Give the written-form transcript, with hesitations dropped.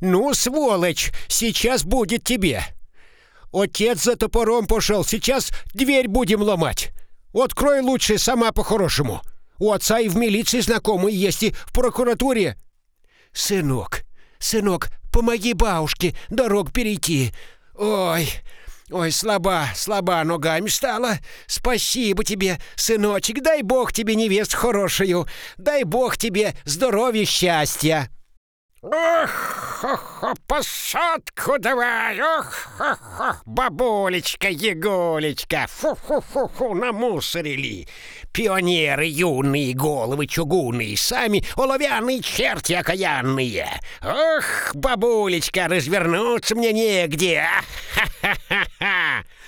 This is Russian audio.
Ну, сволочь, сейчас будет тебе. Отец за топором пошел, сейчас дверь будем ломать. Открой лучше сама по-хорошему. У отца и в милиции знакомые есть, и в прокуратуре. Сынок, помоги бабушке дорог перейти. Ой, слаба ногами стала. Спасибо тебе, сыночек, дай Бог тебе невесту хорошую. Дай Бог тебе здоровья, счастья. Ох, посадку давай, бабулечка, Егулечка, фу, намусорили. Пионеры юные, головы чугунные, сами оловянные черти окаянные. Ох, бабулечка, развернуться мне негде, ха-ха-ха-ха.